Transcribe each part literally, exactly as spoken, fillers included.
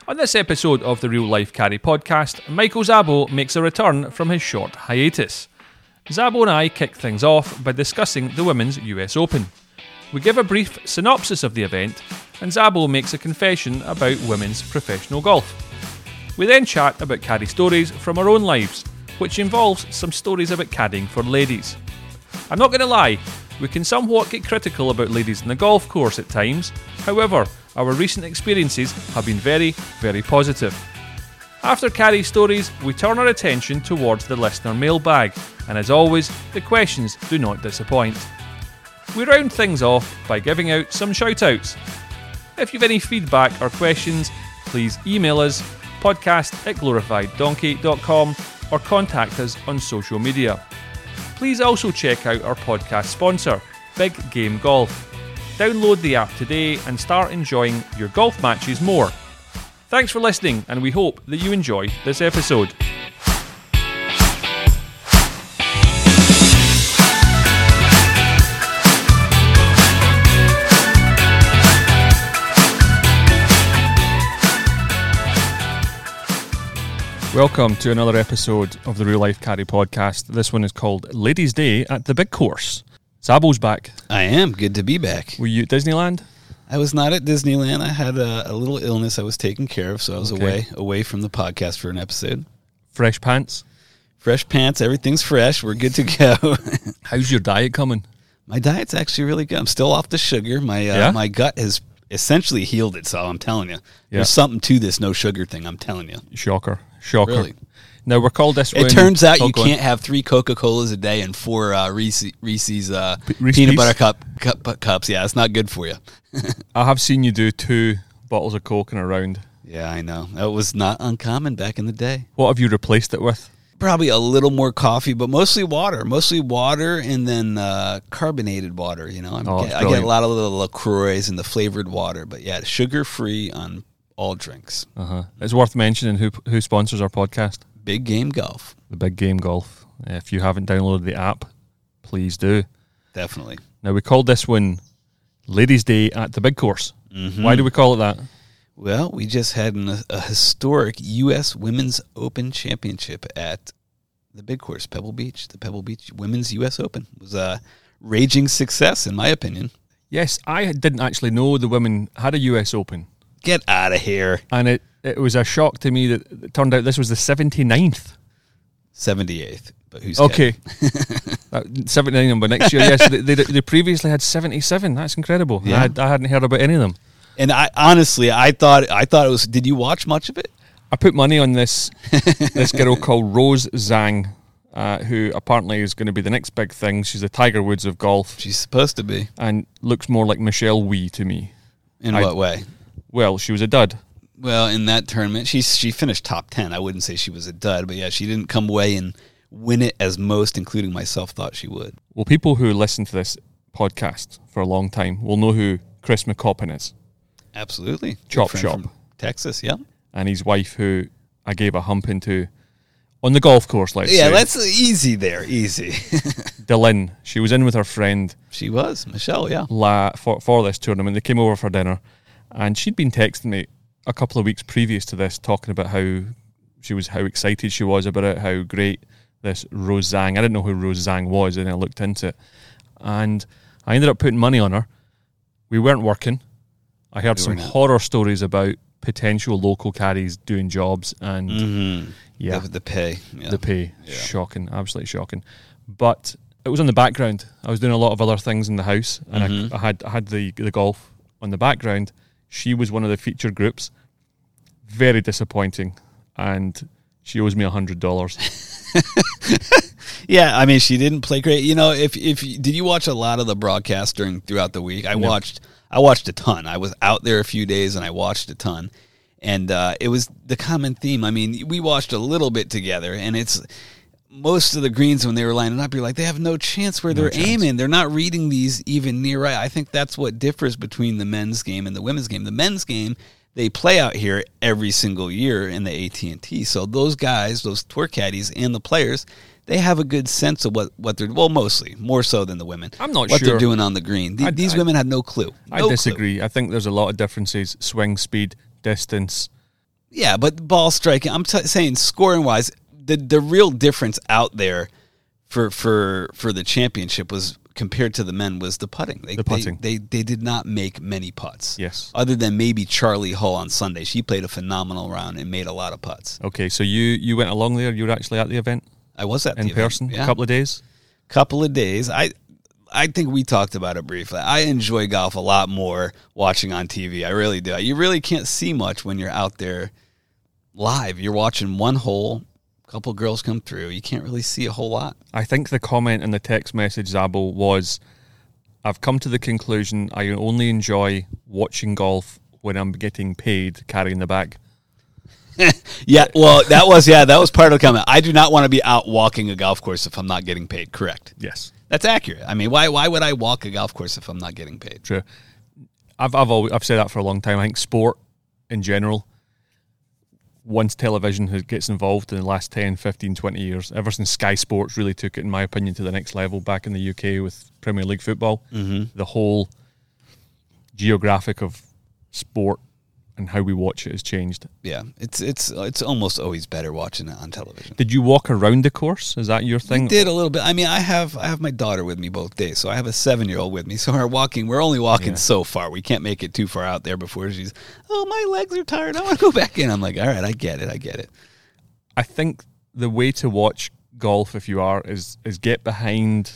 On this episode of the Real Life Caddy podcast, Michael Szabo makes a return from his short hiatus. Szabo and I kick things off by discussing the Women's U S Open. We give a brief synopsis of the event, and Szabo makes a confession about women's professional golf. We then chat about caddy stories from our own lives, which involves some stories about caddying for ladies. I'm not going to lie, we can somewhat get critical about ladies in the golf course at times. However, our recent experiences have been very, very positive. After caddy stories, we turn our attention towards the listener mailbag, and as always, the questions do not disappoint. We round things off by giving out some shout-outs. If you've any feedback or questions, please email us podcast at glorified donkey dot com or contact us on social media. Please also check out our podcast sponsor, Big Game Golf. Download the app today and start enjoying your golf matches more. Thanks for listening, and we hope that you enjoy this episode. Welcome to another episode of the Real Life Caddy podcast. This one is called Ladies' Day at the Big Course. Szabo's back. I am. Good to be back. Were you at Disneyland? I was not at Disneyland. I had a, a little illness I was taking care of, so I was Okay. away away from the podcast for an episode. Fresh pants? Fresh pants. Everything's fresh. We're good to go. How's your diet coming? My diet's actually really good. I'm still off the sugar. My uh, Yeah? my gut has essentially healed itself, I'm telling you. Yeah. There's something to this no sugar thing, I'm telling you. Shocker. Shocker. Really? Now, we're called this It one- turns out Oh, you go on. can't have three Coca-Colas a day and four uh, Reese, Reese's uh, Reese's peanut Pieces? butter cup, cup cups. Yeah, it's not good for you. I have seen you do two bottles of Coke in a round. Yeah, I know. That was not uncommon back in the day. What have you replaced it with? Probably a little more coffee, but mostly water. Mostly water and then uh, carbonated water. You know, I'm Oh, get, that's I get a brilliant. lot of the LaCroix and the flavored water, but yeah, sugar free on all drinks. Uh-huh. It's worth mentioning who who sponsors our podcast. Big Game Golf, The Big Game Golf. If you haven't downloaded the app, please do. definitely. Now, we called this one Ladies' Day at the Big Course. Mm-hmm. Why do we call it that? Well, we just had an, a historic U S Women's Open Championship at the Big Course, Pebble Beach. The Pebble Beach Women's U S Open it was a raging success, in my opinion. Yes, I didn't actually know the women had a U S Open. Get out of here. And it, it was a shock to me that it turned out this was the seventy-ninth. seventy-eighth, but who's Okay. uh, seventy-nine number next year, yes. They, they, they previously had seventy-seven. That's incredible. Yeah. I, had, I hadn't heard about any of them. And I honestly, I thought, I thought it was. Did you watch much of it? I put money on this this girl called Rose Zhang, uh, who apparently is going to be the next big thing. She's the Tiger Woods of golf She's supposed to be. and looks more like Michelle Wee to me. In I- what way? Well, she was a dud. Well, in that tournament, she she finished top ten. I wouldn't say she was a dud, but yeah, she didn't come away and win it as most, including myself, thought she would. Well, people who listen to this podcast for a long time will know who Chris McCoppin is, Absolutely, Chop Good friend Shop. from Texas. Yeah, and his wife, who I gave a hump into on the golf course, let's yeah. say. That's easy there, easy. Dylan. She was in with her friend She was Michelle. Yeah, La, for, for this tournament. They came over for dinner, and she'd been texting me a couple of weeks previous to this, talking about how she was, how excited she was about it, how great this Rose Zhang. I didn't know who Rose Zhang was, and I looked into it, and I ended up putting money on her. We weren't working. I heard We were some not. horror stories about potential local caddies doing jobs, and mm-hmm. yeah, the, the pay, yeah. the pay. Yeah. Shocking, absolutely shocking. But it was on the background. I was doing a lot of other things in the house, and Mhm. I, I had I had the the golf on the background. She was one of the featured groups. Very disappointing, and she owes me a hundred dollars. Yeah, I mean, she didn't play great. You know, if if did you watch a lot of the broadcast during throughout the week? I No. watched. I watched a ton. I was out there a few days, and I watched a ton. And uh, it was the common theme. I mean, we watched a little bit together, and it's most of the greens when they were lining up. You're like, they have no chance where No they're chance. aiming. They're not reading these even near right. I think that's what differs between the men's game and the women's game. The men's game, they play out here every single year in the A T and T. So those guys, those tour caddies, and the players, they have a good sense of what, what they're, well, mostly, more so than the women. I'm not what sure. they're doing on the green. The- I- these I- women had no clue. I No clue. disagree. I think there's a lot of differences: swing speed, distance, Yeah, but ball striking, I'm t- saying scoring-wise, the the real difference out there for for for the championship was, compared to the men, was the putting. They, the putting. They, they they did not make many putts. Yes. Other than maybe Charlie Hull on Sunday. She played a phenomenal round and made a lot of putts. Okay, so you, you went along there. You were actually at the event? I was at in the person, event. Yeah. a couple of days? Couple of days. I I think we talked about it briefly. I enjoy golf a lot more watching on T V. I really do. You really can't see much when you're out there live. You're watching one hole, a couple girls come through. You can't really see a whole lot. I think the comment in the text message, Zabo, was, I've come to the conclusion I only enjoy watching golf when I'm getting paid carrying the bag. Yeah, well, that was yeah, that was part of the comment. I do not want to be out walking a golf course if I'm not getting paid. Correct. Yes. That's accurate. I mean, why why would I walk a golf course if I'm not getting paid? True. I've I've always, I've said that for a long time. I think sport in general, once television has, gets involved in the last ten, fifteen, twenty years, ever since Sky Sports really took it, in my opinion, to the next level back in the U K with Premier League football, mm-hmm. the whole geographic of sport and how we watch it has changed. Yeah, it's it's it's almost always better watching it on television. Did you walk around the course? Is that your thing? We did a little bit. I mean, I have I have my daughter with me both days, so I have a seven-year-old with me. So we're walking. We're only walking yeah. so far. We can't make it too far out there before she's, oh, my legs are tired. I want to go back in. I'm like, all right, I get it. I get it. I think the way to watch golf, if you are, is is get behind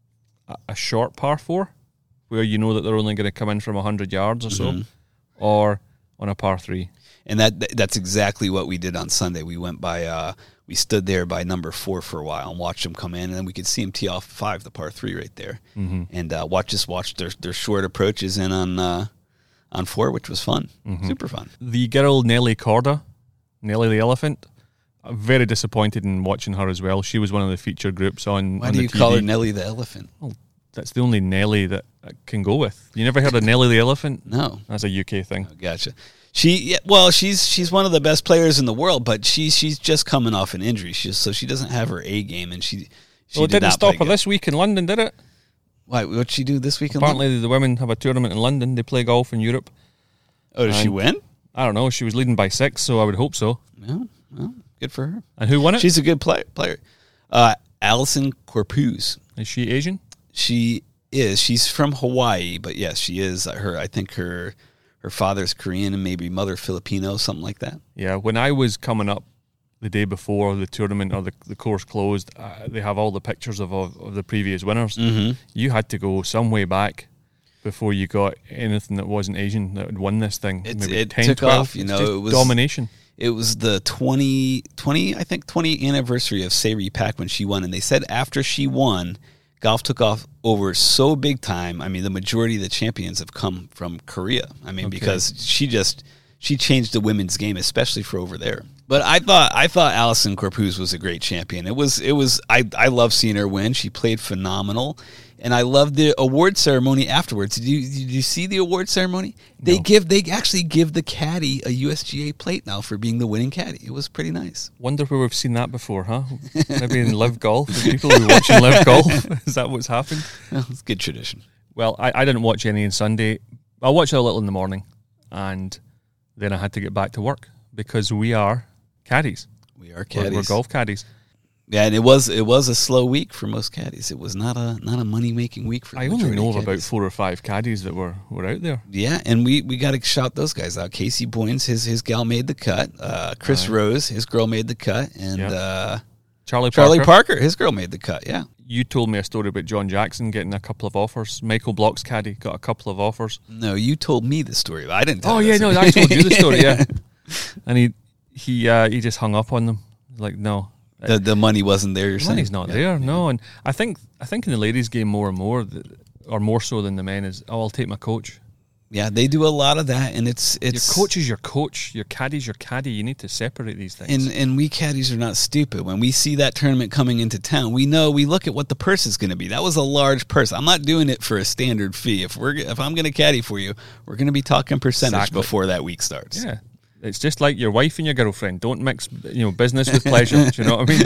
a, a short par four, where you know that they're only going to come in from one hundred yards or so, mm-hmm. or on a par three. And that that's exactly what we did on Sunday. We went by, uh, we stood there by number four for a while and watched them come in, and then we could see them tee off five, the par three right there, mm-hmm. and uh, watch just watch their their short approaches in on uh, on four, which was fun, mm-hmm. super fun. The girl Nelly Corda, Nelly the elephant, I'm very disappointed in watching her as well. She was one of the featured groups on. Why on do the you T V. Call her Nelly the elephant? Well, that's the only Nelly that I can go with. You never heard of Nelly the elephant? No, that's a U K thing. Oh, gotcha. She yeah, well, she's she's one of the best players in the world, but she's she's just coming off an injury, she's, so she doesn't have her A game, and she. she well, it did didn't not stop her good. this week in London, did it? Why? What'd she do this week? Apparently, in London? the women have a tournament in London. They play golf in Europe. Oh, did she win? I don't know. She was leading by six, so I would hope so. Well, well good for her. And who won it? She's a good player. Player, uh, Allison Corpuz. Is she Asian? She is. She's from Hawaii, but yes, she is. Her, I think her. Her father's Korean and maybe mother Filipino, something like that. Yeah, when I was coming up the day before the tournament or the, the course closed, uh, they have all the pictures of, of, of the previous winners. Mm-hmm. You had to go some way back before you got anything that wasn't Asian that would win this thing. It's, maybe it ten, took twelve. off, you know, just it was domination. It was the twenty, twenty, I think, twentieth anniversary of Sairi Pak when she won, and they said after she won, golf took off over so big time. I mean, the majority of the champions have come from Korea. I mean, okay. because she just she changed the women's game, especially for over there. But I thought I thought Allison Corpuz was a great champion. It was it was I I love seeing her win. She played phenomenal, and I loved the award ceremony afterwards. Did you did you see the award ceremony? They no. give they actually give the caddy a U S G A plate now for being the winning caddy. It was pretty nice. Wonder where we've seen that before, huh? Maybe in Live Golf. People who are watching Live Golf. Is that what's happened? Well, it's good tradition. Well, I, I didn't watch any on Sunday. I watched a little in the morning, and then I had to get back to work because we are caddies. We are caddies. We're, we're golf caddies. Yeah, and it was it was a slow week for most caddies. It was not a not a money making week for. I only know of about four or five caddies that were, were out there. Yeah, and we, we got to shout those guys out. Casey Boynes, his his gal made the cut. Uh, Chris uh, Rose, his girl made the cut, and yep. uh, Charlie Charlie Parker. Parker, his girl made the cut. Yeah. You told me a story about John Jackson getting a couple of offers. Michael Block's caddy got a couple of offers. No, you told me the story. I didn't. Tell oh you yeah, that no, I told you the story. Yeah, and he he uh, he just hung up on them. Like no. The the money wasn't there. You're the saying money's not yeah. there, no. And I think I think in the ladies' game more and more, or more so than the men, is oh, I'll take my coach. Yeah, they do a lot of that, and it's it's your coach is your coach, your caddy's your caddy. You need to separate these things. And and we caddies are not stupid. When we see that tournament coming into town, we know we look at what the purse is going to be. That was a large purse. I'm not doing it for a standard fee. If we're if I'm going to caddy for you, we're going to be talking percentage exactly. before that week starts. Yeah. It's just like your wife and your girlfriend. Don't mix, you know, business with pleasure. Do you know what I mean?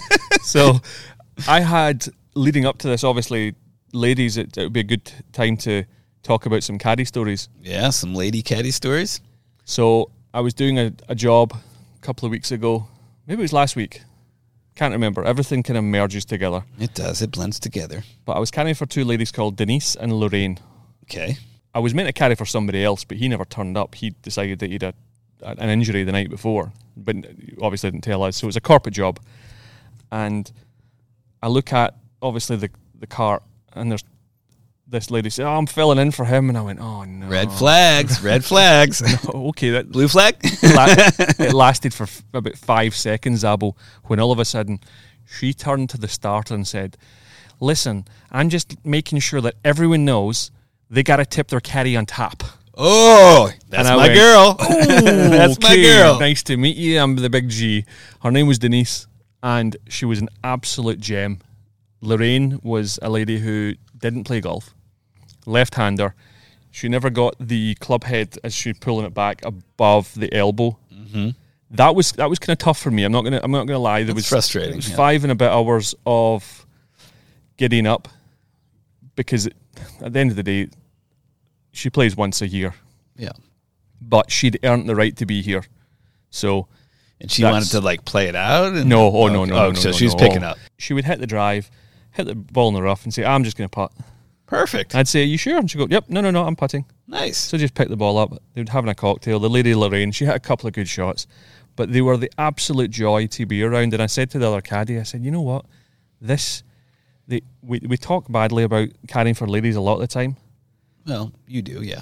So, I had leading up to this. Obviously, ladies, it, it would be a good time to talk about some caddy stories. Yeah, some lady caddy stories. So I was doing a, a job a couple of weeks ago. Maybe it was last week. Can't remember. Everything kind of merges together. It does. It blends together. But I was carrying for two ladies called Denise and Lorraine. Okay. I was meant to carry for somebody else, but he never turned up. He decided that he had a, an injury the night before, but obviously didn't tell us. So it was a corporate job. And I look at, obviously, the, the cart, and there's this lady said, "Oh, I'm filling in for him." And I went, "Oh, no. Red flags. Red flags. No, okay. That, Blue flag? it lasted for f- about five seconds, Abo, when all of a sudden she turned to the starter and said, "Listen, I'm just making sure that everyone knows they got to tip their caddy on tap." Oh, that's my went, girl. Oh, that's okay, my girl. Nice to meet you. I'm the big G. Her name was Denise, and she was an absolute gem. Lorraine was a lady who didn't play golf, left-hander. She never got the club head as she pulling it back above the elbow. Mm-hmm. That was that was kind of tough for me. I'm not gonna I'm not gonna lie. There That's was frustrating. It was yeah. five and a bit hours of getting up, because it, at the end of the day, she plays once a year. Yeah. But she'd earned the right to be here. So And she wanted to like play it out? And, no, oh no, no, oh, no, so no, she was no. picking up. She would hit the drive, hit the ball in the rough, and say, "I'm just going to putt." Perfect. I'd say, "Are you sure?" And she'd go, "Yep, no, no, no, I'm putting." Nice. So just pick the ball up. They were having a cocktail. The lady Lorraine, she hit a couple of good shots, but they were the absolute joy to be around. And I said to the other caddy, I said, "You know what? This, they, we we talk badly about caddying for ladies a lot of the time." Well, you do, yeah.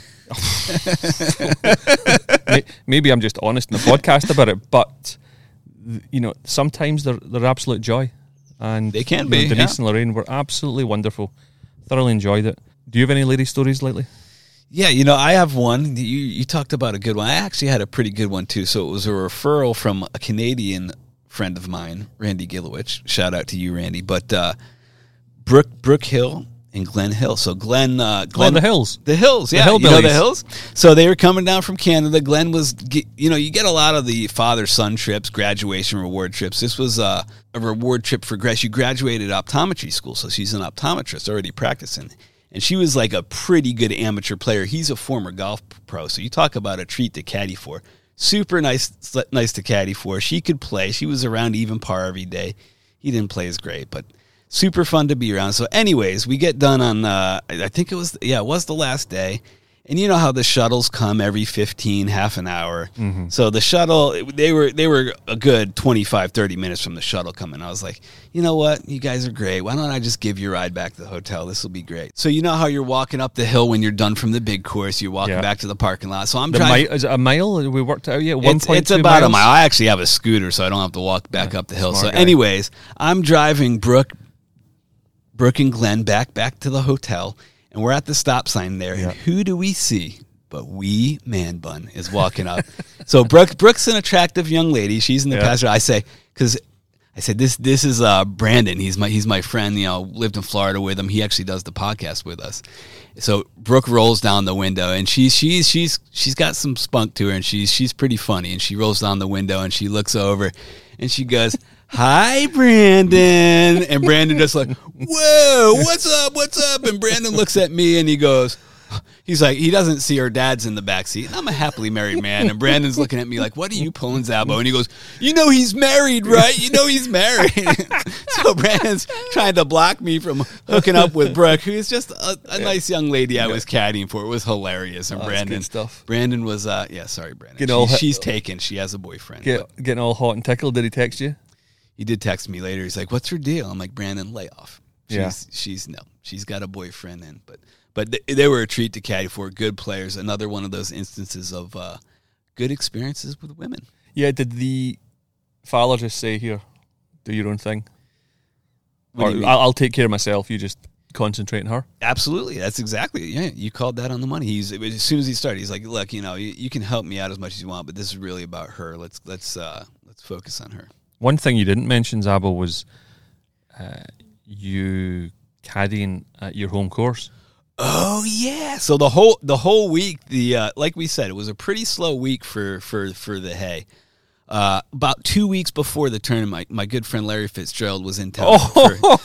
Maybe I'm just honest in the podcast about it, but you know, sometimes they're they're absolute joy, and they can you be. know, Denise yeah. and Lorraine were absolutely wonderful. Thoroughly enjoyed it. Do you have any lady stories lately? Yeah, you know, I have one. You you talked about a good one. I actually had a pretty good one too. So it was a referral from a Canadian friend of mine, Randy Gilowich. Shout out to you, Randy. But uh, Brooke Brooke Hill and Glen Hill. So Glen, uh, Glen, oh, the Hills, the Hills, yeah, the you know the Hills. So they were coming down from Canada. Glen was, you know, you get a lot of the father-son trips, graduation reward trips. This was uh, a reward trip for grad. She graduated optometry school, so she's an optometrist already practicing. And she was like a pretty good amateur player. He's a former golf pro, so you talk about a treat to caddy for. Super nice, nice to caddy for. She could play. She was around even par every day. He didn't play as great, but super fun to be around. So anyways, we get done on, uh, I think it was, yeah, it was the last day. And you know how the shuttles come every fifteen, half an hour. Mm-hmm. So the shuttle, they were they were a good twenty-five, thirty minutes from the shuttle coming. I was like, you know what? You guys are great. Why don't I just give you a ride back to the hotel? This will be great. So you know how you're walking up the hill when you're done from the big course. You're walking yeah. back to the parking lot. So I'm the driving. Mi- is it a mile? We worked it out yet? One it's, point it's two about miles? a mile. I actually have a scooter, so I don't have to walk back yeah, up the hill. So guy. anyways, I'm driving Brooke, Brooke and Glenn back, back to the hotel. And we're at the stop sign there. Yeah. And who do we see? But wee Man Bun is walking up. So Brooke, Brooke's an attractive young lady. She's in the yeah. passenger. I say, because I said, this this is uh, Brandon. He's my he's my friend. You know, lived in Florida with him. He actually does the podcast with us. So Brooke rolls down the window, and she's she's she's she's got some spunk to her, and she's she's pretty funny. And she rolls down the window, and she looks over, and she goes, "Hi, Brandon." And Brandon just like, "Whoa, what's up? What's up?" And Brandon looks at me, and he goes, he's like, he doesn't see her dad's in the backseat. And I'm a happily married man. And Brandon's looking at me like, "What are you pulling, Zabo?" And he goes, "You know he's married, right? You know he's married." So Brandon's trying to block me from hooking up with Brooke, who is just a, a yeah. nice young lady I yeah. was caddying for. It was hilarious. And oh, Brandon, stuff. Brandon was, uh, yeah, sorry, Brandon. Get all she, hot, she's taken. She has a boyfriend. Get, getting all hot and tickled. Did he text you? He did text me later. He's like, "What's her deal?" I'm like, "Brandon, lay off. She's, yeah. she's no, she's got a boyfriend." And but. But they, they were a treat to caddy for. Good players. Another one of those instances of uh, good experiences with women. Yeah, did the father just say, "Here, do your own thing"? Or I'll, I'll take care of myself. You just concentrate on her. Absolutely. That's exactly. Yeah, you called that on the money. He's as soon as he started, he's like, "Look, you know, you, you can help me out as much as you want, but this is really about her. Let's let's uh, let's focus on her." One thing you didn't mention, Zabo, was uh, you caddying at your home course. Oh yeah! So the whole the whole week, the uh, like we said, it was a pretty slow week for for for the hay. Uh, about two weeks before the tournament, my, my good friend Larry Fitzgerald was in town Oh.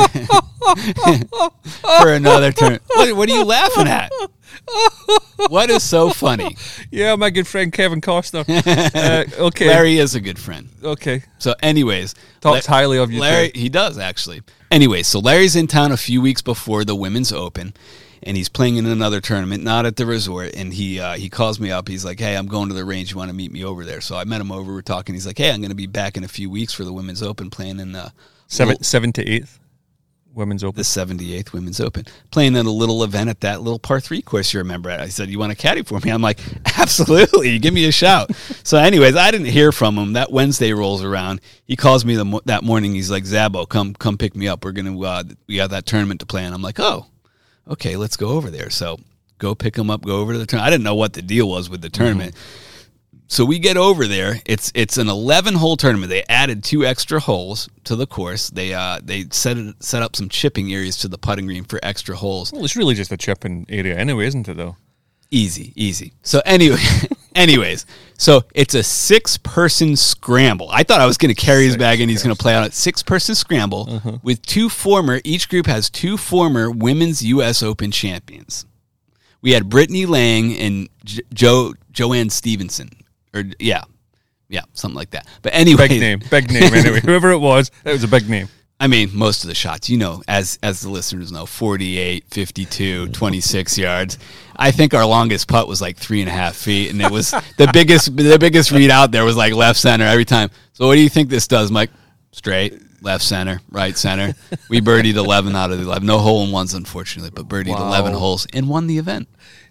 for, for another tournament. What, what are you laughing at? What is so funny? Yeah, my good friend Kevin Costner. Uh, okay. Larry is a good friend. Okay. So anyways. Talks La- highly of you, Larry, too. he does, actually. Anyway, so Larry's in town a few weeks before the Women's Open, and he's playing in another tournament, not at the resort, and he uh, he calls me up. He's like, hey, I'm going to the range. You want to meet me over there? So I met him over. We're talking. He's like, hey, I'm going to be back in a few weeks for the Women's Open, playing in uh, Seven, little, seven to eighth Women's Open. the seventy-eighth Women's Open, playing in a little event at that little par three course you remember at. I said, you want to caddy for me? I'm like, absolutely. Give me a shout. So anyways, I didn't hear from him. That Wednesday rolls around. He calls me the mo- that morning. He's like, Zabo, come come pick me up. We're going to, uh, we got that tournament to play. And I'm like, oh, okay, let's go over there. So go pick him up, go over to the tournament. I didn't know what the deal was with the tournament. Mm-hmm. So we get over there. It's it's an eleven-hole tournament. They added two extra holes to the course. They uh they set it, set up some chipping areas to the putting green for extra holes. Well, it's really just a chipping area anyway, isn't it, though? Easy, easy. So anyway, anyways, so it's a six-person scramble. I thought I was going to carry his bag and he's going to play on it. Six-person scramble uh-huh. with two former. Each group has two former women's U S Open champions. We had Brittany Lang and J- Joe Joanne Stevenson. Or yeah, yeah, something like that. But anyway, big name, big name. Anyway, whoever it was, it was a big name. I mean, most of the shots, you know, as as the listeners know, forty-eight, fifty-two, twenty-six yards. I think our longest putt was like three and a half feet, and it was the biggest. The biggest read out there was like left center every time. So, what do you think this does, Mike? Straight, left center, right center. We birdied eleven out of the eleven. No hole in ones, unfortunately, but birdied wow. eleven holes and won the event.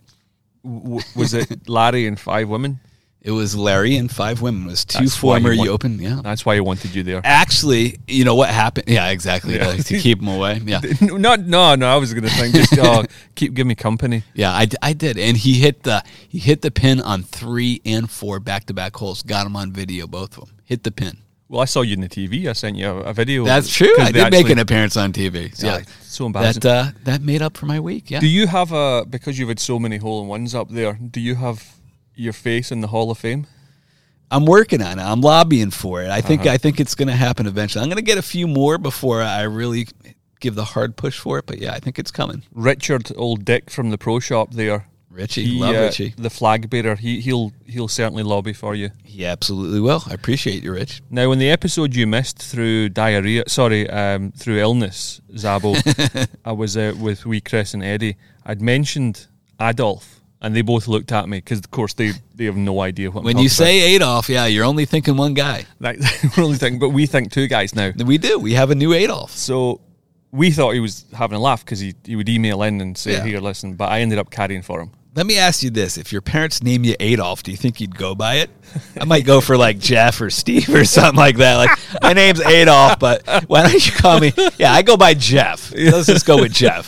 W- was it Larry and five women? It was Larry and five women. It was two that's former want, Open. Yeah, that's why he wanted you there. Actually, you know what happened? Yeah, exactly. Yeah. To, to keep them away. Yeah, not no, no. I was going to think just oh, keep give me company. Yeah, I, I did, and he hit the he hit the pin on three and four back to back holes. Got him on video, both of them. Hit the pin. Well, I saw you in the T V. I sent you a, a video. That's true. I did actually, make an appearance on T V. So yeah, yeah, so embarrassing. That uh, that made up for my week. Yeah. Do you have a because you've had so many hole in ones up there? Do you have your face in the Hall of Fame? I'm working on it. I'm lobbying for it. I think Uh-huh. I think it's going to happen eventually. I'm going to get a few more before I really give the hard push for it. But yeah, I think it's coming. Richard, old Dick from the pro shop there. Richie, he, love uh, Richie. The flag bearer. He, he'll he'll certainly lobby for you. He absolutely will. I appreciate you, Rich. Now, in the episode you missed through diarrhea, sorry, um, through illness, Zabo, I was out with wee Chris and Eddie. I'd mentioned Adolf. And they both looked at me because, of course, they, they have no idea what. When I'm you say Adolf, yeah, you're only thinking one guy. That's we're only thinking, but we think two guys now. We do. We have a new Adolf. So we thought he was having a laugh because he, he would email in and say, yeah. "Here, listen." But I ended up carrying for him. Let me ask you this: if your parents name you Adolf, do you think you'd go by it? I might go for like Jeff or Steve or something like that. Like my name's Adolf, but why don't you call me? Yeah, I go by Jeff. Let's just go with Jeff.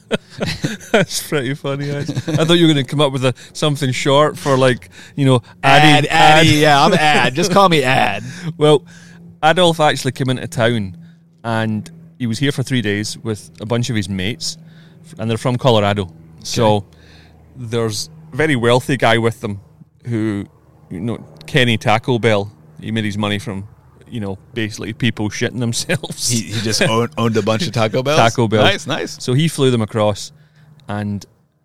That's pretty funny. I, I thought you were going to come up with a, something short for like, you know, Ad, Addy, Addy, yeah, I'm Ad. Just call me Ad. Well, Adolf actually came into town and he was here for three days with a bunch of his mates, and they're from Colorado. Okay. So there's a very wealthy guy with them who, you know, Kenny Taco Bell. He made his money from, you know, basically people shitting themselves. He, he just owned, owned a bunch of Taco Bells? Taco Bell. Nice, nice. So he flew them across, and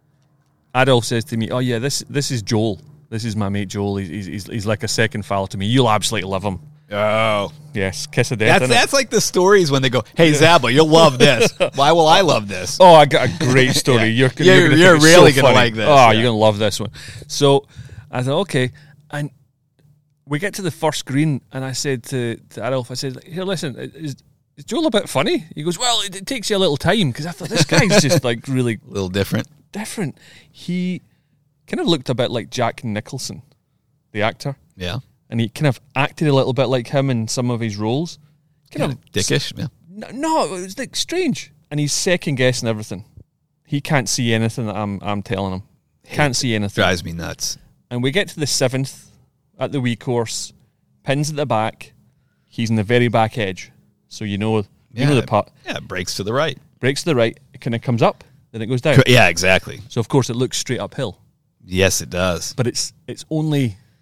Adolf says to me, oh yeah, this this is Joel. This is my mate Joel. He's, he's, he's like a second fella to me. You'll absolutely love him. Oh. Yes, kiss of death. That's, that's like the stories when they go, hey, Zabo, you'll love this. Why will I love this? Oh, I got a great story. yeah. You're, you're, you're, you're really so going to like this. Oh, yeah. you're going to love this one. So I thought, okay. And we get to the first green, and I said to, to Adolf, I said, here, listen, is, is Joel a bit funny? He goes, well, it, it takes you a little time, because I thought, this guy's just like really... A little different. Different. He kind of looked a bit like Jack Nicholson, the actor. Yeah. And he kind of acted a little bit like him in some of his roles. Kind yeah, of dickish, yeah. No, it was like strange. And he's second guessing everything. He can't see anything that I'm I'm telling him. Can't see anything. Drives me nuts. And we get to the seventh at the wee course. Pins at the back. He's in the very back edge. So you know, you yeah, know the putt. Yeah, breaks to the right. Breaks to the right. It kind of comes up, then it goes down. Yeah, exactly. So of course it looks straight uphill. Yes, it does. But it's it's only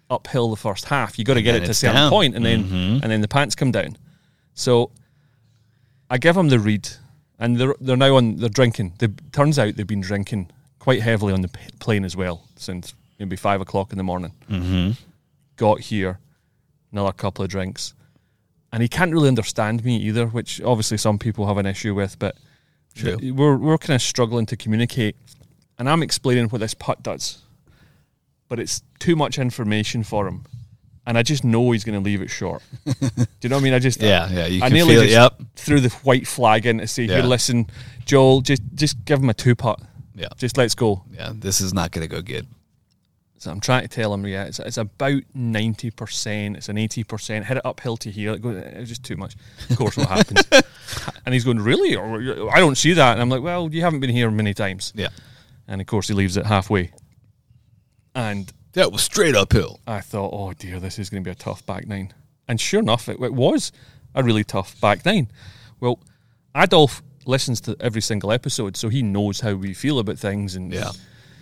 uphill the first half. You got to get then it to a it's certain down. point, and then Mhm. and then the pants come down. So I give them the read, and they're they're now on. They're drinking. They turns out they've been drinking quite heavily on the p- plane as well since maybe five o'clock in the morning. Mm-hmm. Got here, another couple of drinks, and he can't really understand me either, which obviously some people have an issue with. But True. we're we're kind of struggling to communicate, and I'm explaining what this putt does, but it's too much information for him, and I just know he's going to leave it short. Do you know what I mean? I just Yeah, yeah. You I can nearly feel it. just Yep. threw the white flag in to say, Yeah. "Here, listen, Joel, just just give him a two putt. Yeah. Just let's go." Yeah. This is not going to go good. So I'm trying to tell him, yeah, it's, it's about ninety percent. It's an eighty percent. Hit it uphill to here. It goes, it's just too much. Of course, what happens? And he's going, really? Or I don't see that. And I'm like, well, you haven't been here many times. Yeah. And of course, he leaves it halfway. And That was straight uphill. I thought, oh dear, this is going to be a tough back nine. And sure enough, it, it was a really tough back nine. Well, Adolf listens to every single episode, so he knows how we feel about things. And Yeah.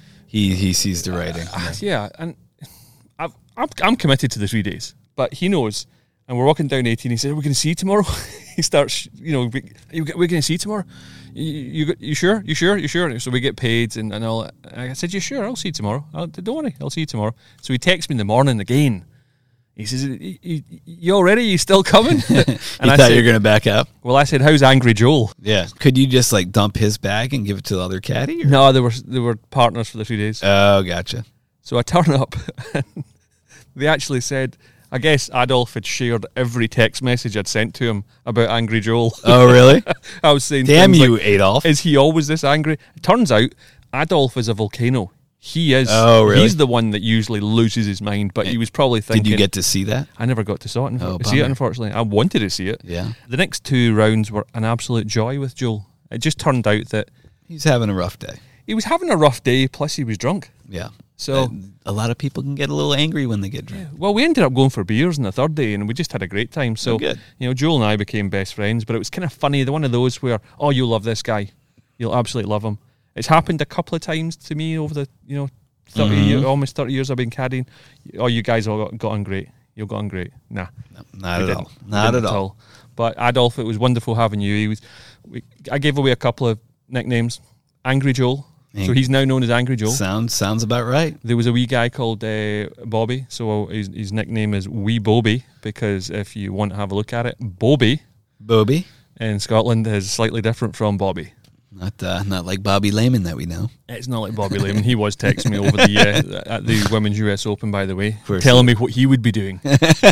He he sees the writing. Uh, yeah, and I've, I'm I'm committed to the three days, but he knows. And we're walking down eighteen. He said, "We're going to see you tomorrow." He starts, you know, we, we're going to see you tomorrow. You, you you sure? You sure? You sure? So we get paid, and, and all. I said, "You sure? I'll see you tomorrow. I'll, don't worry, I'll see you tomorrow." So he texts me in the morning again. He says, "You, you, you all ready? You still coming?" And you I thought said, you were going to back up? "Well," I said, "How's Angry Joel?" Yeah. Could you just like dump his bag and give it to the other caddy? Or? No, they were they were partners for the three days. Oh, gotcha. So I turn up, and they actually said, I guess Adolf had shared every text message I'd sent to him about Angry Joel. Oh, really? I was saying, Damn things you, like, Adolf. is he always this angry? It turns out Adolf is a volcano. He is. Oh, really? He's the one that usually loses his mind, but he was probably thinking. Did you get to see that? I never got to saw it, Oh, see it, bummer. unfortunately. I wanted to see it. Yeah. The next two rounds were an absolute joy with Joel. It just turned out that He's having a rough day. he was having a rough day, plus he was drunk. Yeah. So, And a lot of people can get a little angry when they get drunk. well, we ended up going for beers on the third day, and we just had a great time. So, Oh, good. you know, Joel and I became best friends, but it was kind of funny. The one of those where, oh, you'll love this guy. You'll absolutely love him. It's happened a couple of times to me over the, you know, thirty Mhm. years, almost thirty years I've been caddying. Oh, you guys all got, got on great. You got on great. Nah. No, not we at didn't. all. We Not didn't at all. But Adolf, it was wonderful having you. He was. We, I gave away a couple of nicknames. Angry Joel. So Ang- he's now known as Angry Joel. Sounds sounds about right. There was a wee guy called uh, Bobby, so his, his nickname is Wee Bobby, because if you want to have a look at it, Bobby Bobby, in Scotland is slightly different from Bobby. not uh, not like Bobby Lehman that we know. It's not like Bobby Lehman. He was texting me over the uh, at the Women's U S Open, by the way, course telling he me what he would be doing.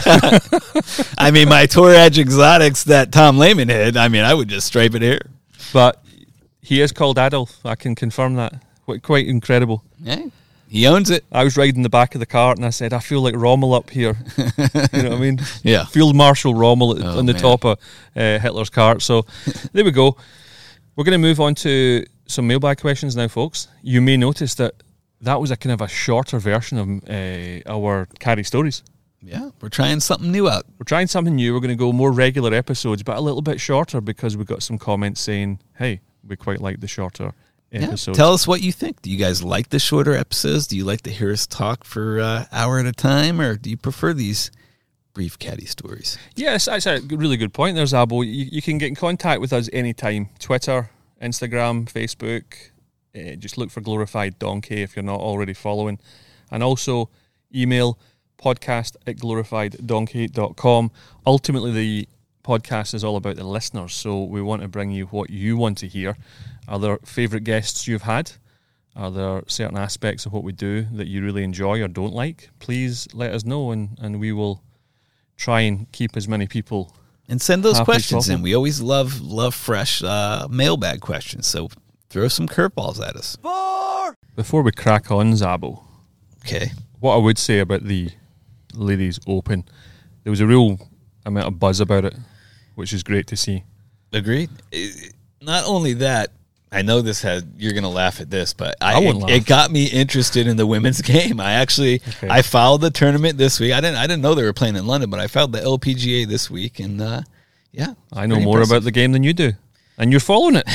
I mean, my Tour Edge Exotics that Tom Lehman had. I mean, I would just stripe it here. But he is called Adolf. I can confirm that. Quite, quite incredible. Yeah, he owns it. I was riding the back of the cart and I said, I feel like Rommel up here. You know what I mean? Yeah. Field Marshal Rommel at, Oh, on the man. top of uh, Hitler's cart. So there we go. We're going to move on to some mailbag questions now, folks. You may notice that that was a kind of a shorter version of uh, our caddy stories. Yeah, we're trying something new out. We're trying something new. We're going to go more regular episodes, but a little bit shorter because we got some comments saying, hey, we quite like the shorter Yeah. episodes. Tell us what you think. Do you guys like the shorter episodes? Do you like to hear us talk for an uh, hour at a time, or do you prefer these brief caddy stories? Yes, that's a really good point there, Zabo. You, you can get in contact with us anytime. Twitter, Instagram, Facebook. Uh, just look for Glorified Donkey if you're not already following. And also email podcast at glorified donkey dot com. Ultimately, the podcast is all about the listeners, so we want to bring you what you want to hear. Are there favourite guests you've had? Are there certain aspects of what we do that you really enjoy or don't like? Please let us know, and, and we will try and keep as many people. And send those Happy questions in. talking. We always love love fresh uh, mailbag questions, so throw some curveballs at us. Before we crack on, Zabo, Okay. what I would say about the Ladies Open, there was a real amount of buzz about it, which is great to see. Agreed. It- Not only that, I know this had you're gonna laugh at this, but I, I won't it, laugh. it got me interested in the women's game. I actually Okay. I followed the tournament this week. I didn't I didn't know they were playing in London, but I followed the L P G A this week, and uh, yeah, I know pretty more impressive. about the game than you do. And you're following it.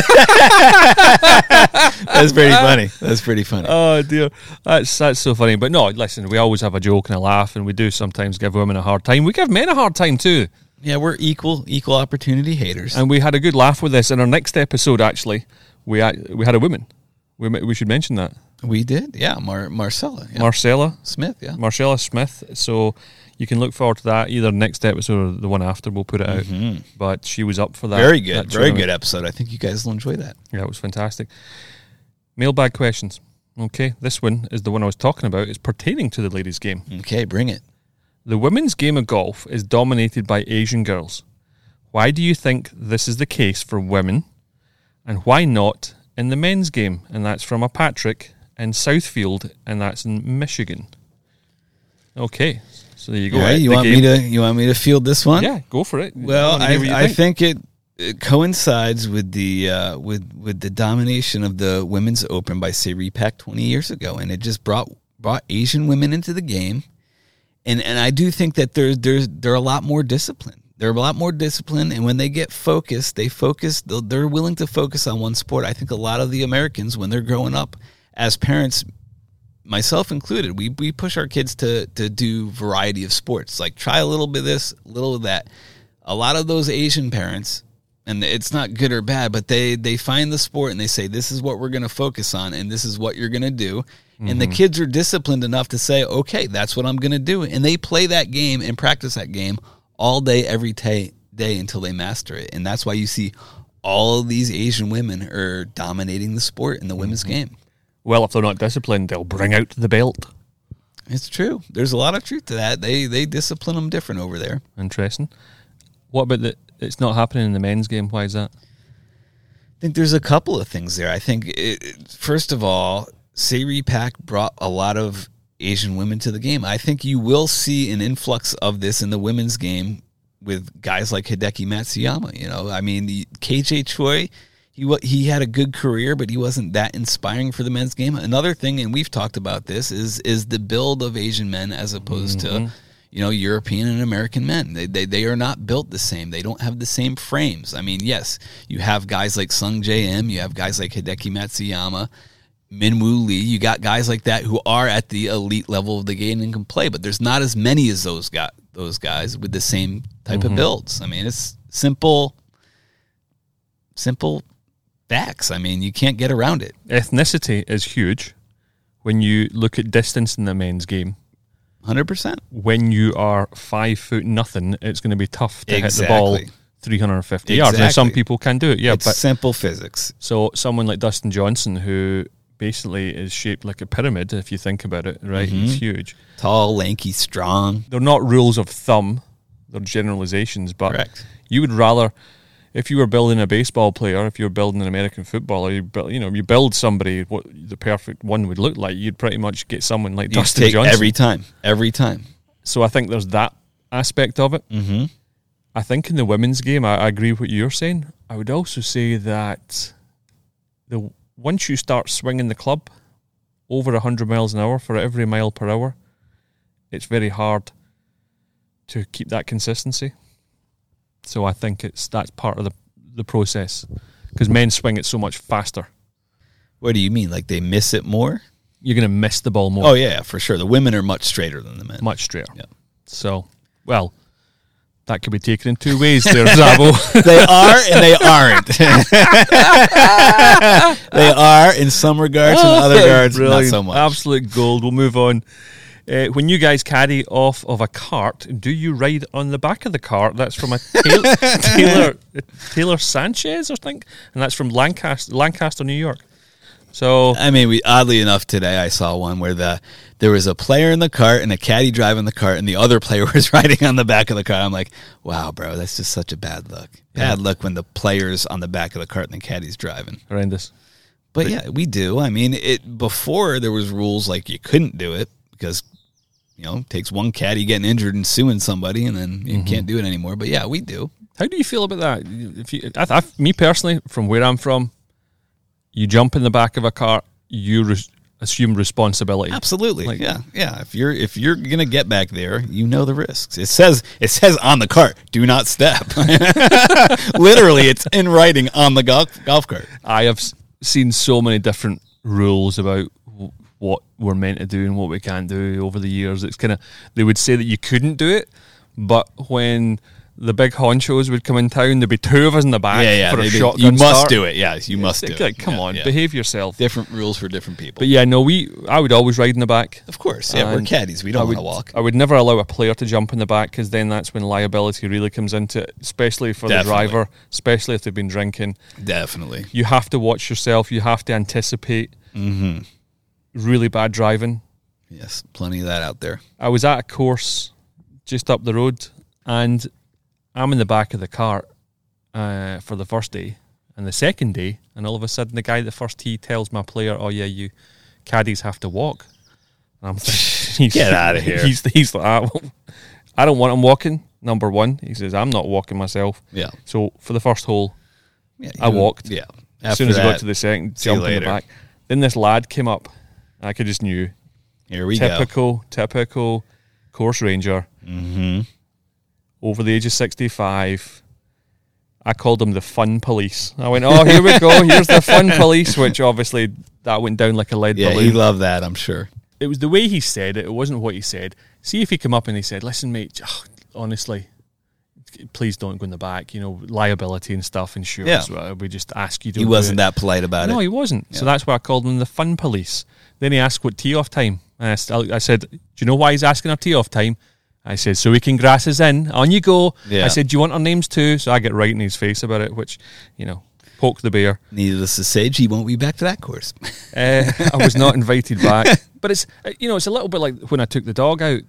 That's pretty funny. That's pretty funny. Oh, dear. That's that's so funny. But no, listen, we always have a joke and a laugh, and we do sometimes give women a hard time. We give men a hard time too. Yeah, we're equal equal opportunity haters. And we had a good laugh with this. In our next episode, actually, we we had a woman. We we should mention that. We did, yeah. Mar- Marcella. Yeah. Marcella Smith, yeah. Marcella Smith. So you can look forward to that, either next episode or the one after. We'll put it out. Mm-hmm. But she was up for that. Very good. that Very good episode. I think you guys will enjoy that. Yeah, it was fantastic. Mailbag questions. Okay, this one is the one I was talking about. It's pertaining to the ladies' game. Okay, bring it. The women's game of golf is dominated by Asian girls. Why do you think this is the case for women? And why not in the men's game? And that's from a Patrick in Southfield, and that's in Michigan. Okay, so there you go. Right, you The want game. me to you want me to field this one? Yeah, go for it. Well, wanna hear what you I, I think. think it, it coincides with the uh, with with the domination of the Women's Open by Siri-Pak twenty years ago, and it just brought brought Asian women into the game, and and I do think that there's there's they're a lot more disciplined. They're a lot more disciplined, and when they get focused, they focus. They're willing to focus on one sport. I think a lot of the Americans, when they're growing up, as parents, myself included, we we push our kids to to do variety of sports. Like try a little bit of this, a little of that. A lot of those Asian parents, and it's not good or bad, but they they find the sport and they say, this is what we're going to focus on, and this is what you're going to do. Mm-hmm. And the kids are disciplined enough to say, okay, that's what I'm going to do. And they play that game and practice that game all day, every day, day until they master it. And that's why you see all of these Asian women are dominating the sport in the women's Mm-hmm. game. Well, if they're not disciplined, they'll bring out the belt. It's true. There's a lot of truth to that. They they discipline them different over there. Interesting. What about the? It's not happening in the men's game. Why is that? I think there's a couple of things there. I think, it, it, first of all, Siri-Pak brought a lot of Asian women to the game. I think you will see an influx of this in the women's game with guys like Hideki Matsuyama. You know, I mean, the K J Choi, he wa- he had a good career, but he wasn't that inspiring for the men's game. Another thing, and we've talked about this, is is the build of Asian men as opposed Mm-hmm. to, you know, European and American men. They, they they are not built the same. They don't have the same frames. I mean, yes, you have guys like Sung J M, you have guys like Hideki Matsuyama, Minwoo Lee. You got guys like that who are at the elite level of the game and can play, but there's not as many as those got those guys with the same type Mm-hmm. of builds. I mean, it's simple, simple facts. I mean, you can't get around it. Ethnicity is huge when you look at distance in the men's game. one hundred percent. When you are five foot nothing, it's going to be tough to hit the ball Exactly. three hundred fifty yards. Now, some Exactly. people can do it, yeah, It's but simple physics. so someone like Dustin Johnson, who basically is shaped like a pyramid, if you think about it, right? Mm-hmm. He's huge. Tall, lanky, strong. They're not rules of thumb; they're generalizations. But Correct. you would rather, if you were building a baseball player, if you were building an American footballer, you build, you know, you build somebody what the perfect one would look like. You'd pretty much get someone like You Dustin take Johnson every time. Every time. So I think there's that aspect of it. Mm-hmm. I think in the women's game, I, I agree with what you're saying. I would also say that the once you start swinging the club over one hundred miles an hour for every mile per hour, it's very hard to keep that consistency. So I think it's that's part of the, the process because men swing it so much faster. What do you mean? Like they miss it more? You're going to miss the ball more. Oh, yeah, for sure. The women are much straighter than the men. Much straighter. Yeah. So, well, that could be taken in two ways there, Zabo. They are and they aren't. They are in some regards and other regards, not Brilliant. so much. Absolute gold. We'll move on. Uh, when you guys carry off of a cart, do you ride on the back of the cart? That's from a Taylor, Taylor, Taylor Sanchez, I think, and that's from Lancaster, Lancaster, New York. So I mean, we oddly enough today I saw one where the there was a player in the cart and a caddy driving the cart, and the other player was riding on the back of the cart. I'm like, wow, bro, that's just such a bad look. Bad Yeah. luck when the player's on the back of the cart and the caddy's driving. horrendous. But yeah, we do. I mean, it before there was rules like you couldn't do it because you know it takes one caddy getting injured and suing somebody, and then you can't do it anymore. But yeah, we do. How do you feel about that? If you, I, I, me personally, from where I'm from, you jump in the back of a cart, you res- assume responsibility. Absolutely. Like- yeah. Yeah. If you're if you're gonna get back there, you know the risks. It says it says on the cart, do not step. Literally, it's in writing on the golf golf cart. I have s- seen so many different rules about w- what we're meant to do and what we can't do over the years. It's kind of, they would say that you couldn't do it, but when the big honchos would come in town, there'd be two of us in the back Yeah, yeah. for a they do. shotgun You must start. do it. Yeah, you must do Like, it. come Yeah, on, yeah. behave yourself. Different rules for different people. But yeah, no, we. I would always ride in the back. Of course, yeah, we're And caddies. We I don't would, want to walk. I would never allow a player to jump in the back, because then that's when liability really comes into it, especially for Definitely. the driver, especially if they've been drinking. Definitely. You have to watch yourself. You have to anticipate Mm-hmm. really bad driving. Yes, plenty of that out there. I was at a course just up the road, and I'm in the back of the cart uh, for the first day. And the second day, and all of a sudden the guy at the first tee tells my player, oh yeah, you caddies have to walk. And I'm thinking, he's, Get outta here. He's, he's like, ah, well, I don't want him walking, number one. He says, I'm not walking myself. Yeah. So for the first hole, yeah I you- walked. Yeah. as soon as I After got to the second, see you jump in the later. back. Then this lad came up, and I could just knew. Here we go. Typical, typical course ranger. Mm-hmm. Over the age of sixty-five. I called him the fun police. I went, oh, here we go. Here's the fun police, which obviously that went down like a lead Yeah, balloon. he loved that, I'm sure. It was the way he said it. It wasn't what he said. See if he come up and he said, listen, mate, ugh, honestly, please don't go in the back. You know, liability and stuff, insurance. Yeah. We just ask you to He wasn't that polite about No, it. he wasn't. So Yeah. that's why I called him the fun police. Then he asked what tee off time. And I, st- I said, do you know why he's asking our tee off time? I said, so we can grass us in. On you go. Yeah. I said, do you want our names too? So I get right in his face about it, which, you know, poke the bear. Needless to say, he won't be back to that course. Uh, I was not invited back. But it's, uh, you know, it's a little bit like when I took the dog out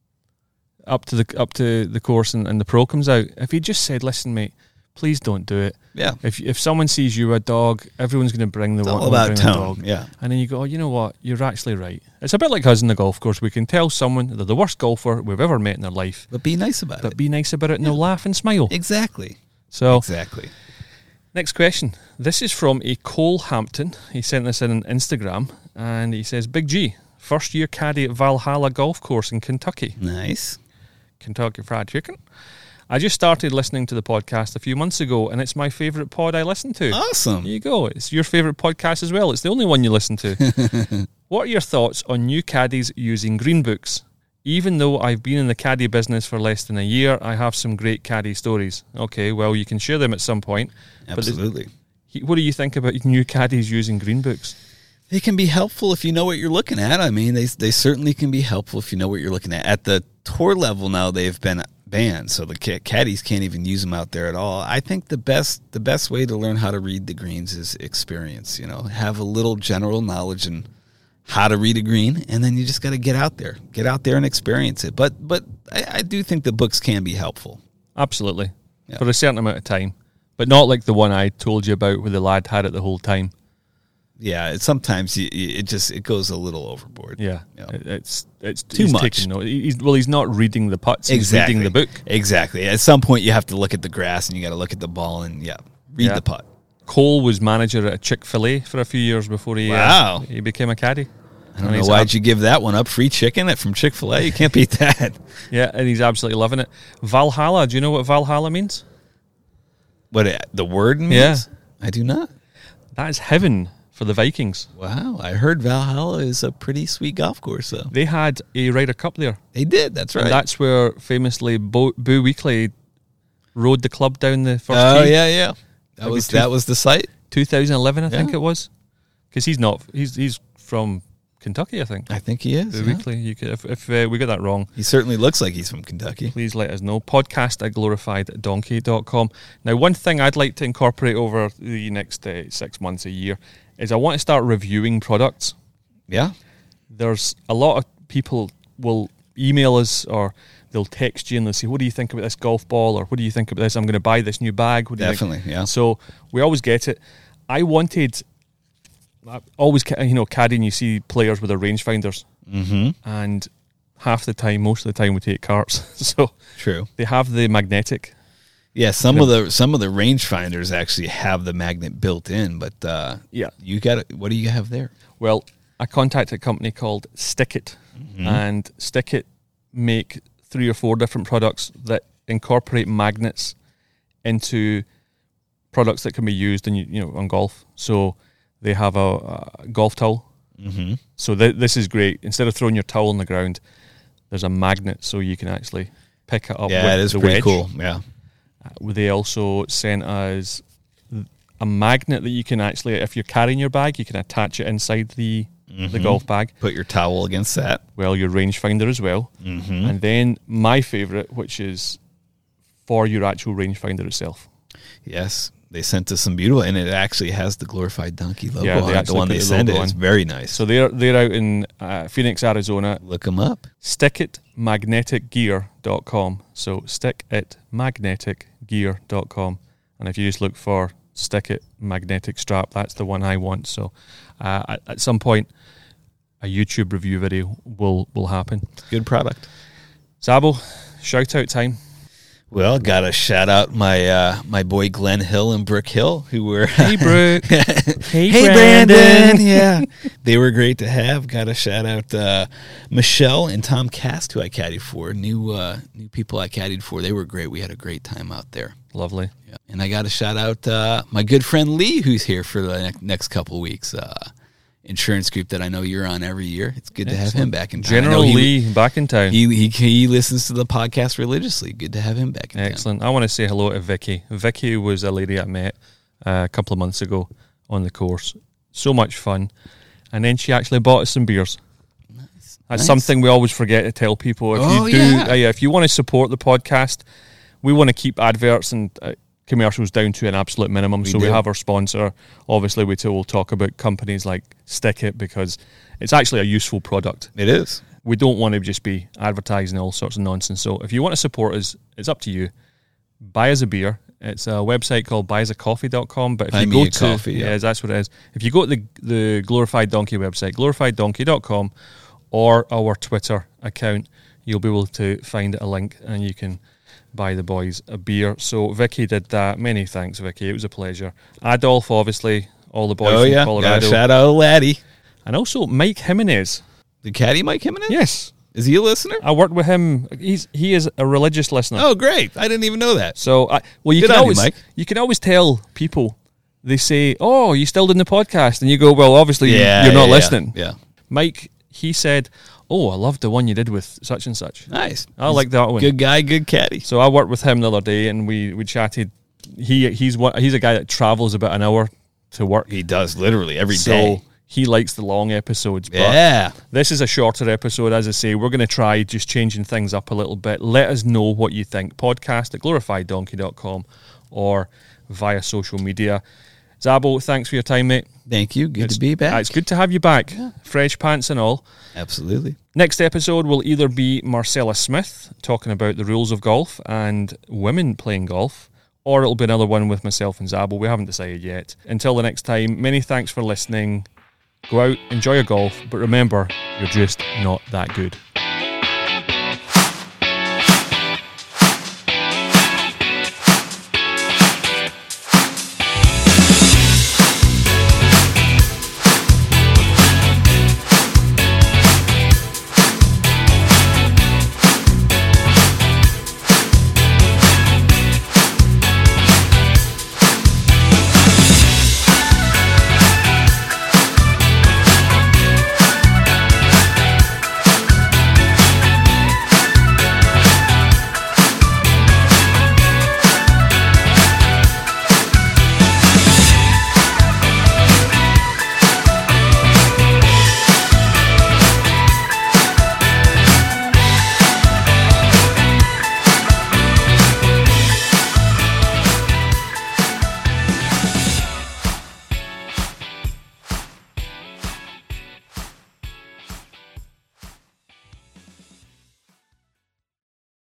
up to the up to the course and, and the pro comes out. If he just said, listen, mate, please don't do it. Yeah. If if someone sees you a dog, everyone's going to bring the It's one. all about bring the tone. dog. Yeah. And then you go, oh, you know what? You're actually right. It's a bit like us in the golf course. We can tell someone they're the worst golfer we've ever met in their life, But be nice about but it. be nice about it and they'll laugh and smile. Exactly. So, Exactly. next question. This is from a Cole Hampton. He sent this in on Instagram, and he says, Big G, first year caddy at Valhalla Golf Course in Kentucky. Nice. Kentucky Fried Chicken. I just started listening to the podcast a few months ago, and it's my favourite pod I listen to. Awesome. There you go. It's your favourite podcast as well. It's the only one you listen to. What are your thoughts on new caddies using green books? Even though I've been in the caddy business for less than a year, I have some great caddy stories. Okay, well, you can share them at some point. But Absolutely. the- what do you think about new caddies using green books? They can be helpful if you know what you're looking at. I mean, they they certainly can be helpful if you know what you're looking at. At the tour level now, they've been banned, so the ca- caddies can't even use them out there at all. I think the best the best way to learn how to read the greens is experience. You know, have a little general knowledge and how to read a green, and then you just got to get out there, get out there and experience it. But but I, I do think the books can be helpful. Absolutely. Yeah. For a certain amount of time. But not like the one I told you about where the lad had it the whole time. Yeah, it, sometimes you, you- it just it goes a little overboard. Yeah. Yeah. It- It's it's Too he's much. taking note. He's, well, he's not reading the putts. He's Exactly. reading the book. Exactly. At some point, you have to look at the grass and you got to look at the ball and yeah, read Yeah. the putt. Cole was manager at a Chick-fil-A for a few years before he Wow. uh, he became a caddy. I don't know why'd you give that one up. Free chicken from Chick-fil-A. You can't beat that. Yeah, and he's absolutely loving it. Valhalla. Do you know what Valhalla means? What it, the word means? Yeah. I do not. That is heaven for the Vikings. Wow. I heard Valhalla is a pretty sweet golf course, though. They had a Ryder Cup there. They did. That's right. And that's where famously Bo, Boo Weekley rode the club down the first oh, tee. yeah, yeah. That Maybe was two- that was the site. twenty eleven, I think Yeah. it was. Because he's not, he's he's from Kentucky, I think. I think he is. Boo yeah. Weekley. You could, if if uh, we got that wrong, He certainly looks like he's from Kentucky. please let us know. Podcast at glorified donkey dot com. Now, one thing I'd like to incorporate over the next uh, six months, a year, is I want to start reviewing products. Yeah. There's a lot of people will email us or they'll text you and they'll say, what do you think about this golf ball? Or what do you think about this? I'm going to buy this new bag. What do you think? Definitely, yeah. So we always get it. I wanted, I always, ca- you know, caddying, you see players with their rangefinders. Mm-hmm. And half the time, most of the time, we take carts. So True. they have the magnetic. Yeah, some of the some of the rangefinders actually have the magnet built in, but uh, Yeah. you got what do you have there? Well, I contacted a company called Stickit, mm-hmm. and Stickit make three or four different products that incorporate magnets into products that can be used in, you know, on golf. So they have a, a golf towel. Mm-hmm. So th- this is great. Instead of throwing your towel on the ground, there's a magnet so you can actually pick it up. Yeah, with it is the pretty wedge. cool. Yeah. Uh, they also sent us a magnet that you can actually, if you're carrying your bag, you can attach it inside the mm-hmm. the golf bag. Put your towel against that. Well, your rangefinder as well. Mm-hmm. And then my favourite, which is for your actual rangefinder itself. Yes. They sent us some beautiful, and it actually has the Glorified Donkey logo yeah, on it. The one they the sent it. It's very nice. So they're they're out in uh, Phoenix, Arizona. Look them up. stick it magnetic gear dot com. So stick it magnetic gear dot com. And if you just look for Stickit magnetic strap, that's the one I want. So uh, at, at some point, a YouTube review video will, will happen. Good product. Zabo, shout out time. Well, gotta shout out my uh, my boy Glenn Hill and Brooke Hill, who were hey Brooke, hey, hey Brandon. Brandon, yeah, they were great to have. Gotta shout out uh, Michelle and Tom Cast, who I caddied for, new uh, new people I caddied for. They were great. We had a great time out there. Lovely. Yeah. And I gotta shout out uh, my good friend Lee, who's here for the ne- next couple of weeks. Uh, insurance group that I know you're on every year. It's good Excellent. to have him back in town. General he, Lee back in town. He, he he listens to the podcast religiously. Good to have him back in Excellent. town. I want to say hello to Vicky. Vicky was a lady I met uh, a couple of months ago on the course. So much fun. And then she actually bought us some beers. Nice. That's nice. something we always forget to tell people. If oh, you do, yeah. Uh, yeah, if you want to support the podcast, we want to keep adverts and uh, commercials down to an absolute minimum. We so do. we have our sponsor. Obviously, we will talk about companies like Stickit because it's actually a useful product. It is. We don't want to just be advertising all sorts of nonsense. So if you want to support us, it's up to you. Buy us a beer. It's a website called buy us a coffee dot com. But if Buy you me go a to coffee, yeah. yeah, that's what it is. If you go to the the Glorified Donkey website, glorified donkey dot com, or our Twitter account, you'll be able to find a link and you can buy the boys a beer. So Vicky did that. Many thanks, Vicky. It was a pleasure. Adolf, obviously, all the boys oh, from yeah. Colorado. Gotta shout out Laddie. And also Mike Jimenez. The caddy Mike Jimenez? Yes. Is he a listener? I worked with him. He's He is a religious listener. Oh, great. I didn't even know that. So, I, well, you Good can on you, always Mike. you can always tell people, they say, oh, you still doing the podcast? And you go, well, obviously Yeah, you're not yeah, listening. Yeah. Mike, he said, oh, I loved the one you did with such and such. Nice. I He's like that one. Good guy, good caddy. So I worked with him the other day, and we, we chatted. He he's one, he's a guy that travels about an hour to work. He does, literally, every so day. he likes the long episodes. But Yeah. this is a shorter episode. As I say, we're going to try just changing things up a little bit. Let us know what you think. Podcast at glorified donkey dot com or via social media. Zabo, thanks for your time, mate. Thank you. Good It's- to be back. uh, It's good to have you back. Fresh pants and all. Absolutely. Next episode will either be Marcella Smith talking about the rules of golf and women playing golf, or it'll be another one with myself and Zabo. We haven't decided yet. Until the next time, many thanks for listening. Go out, enjoy your golf, but remember, you're just not that good.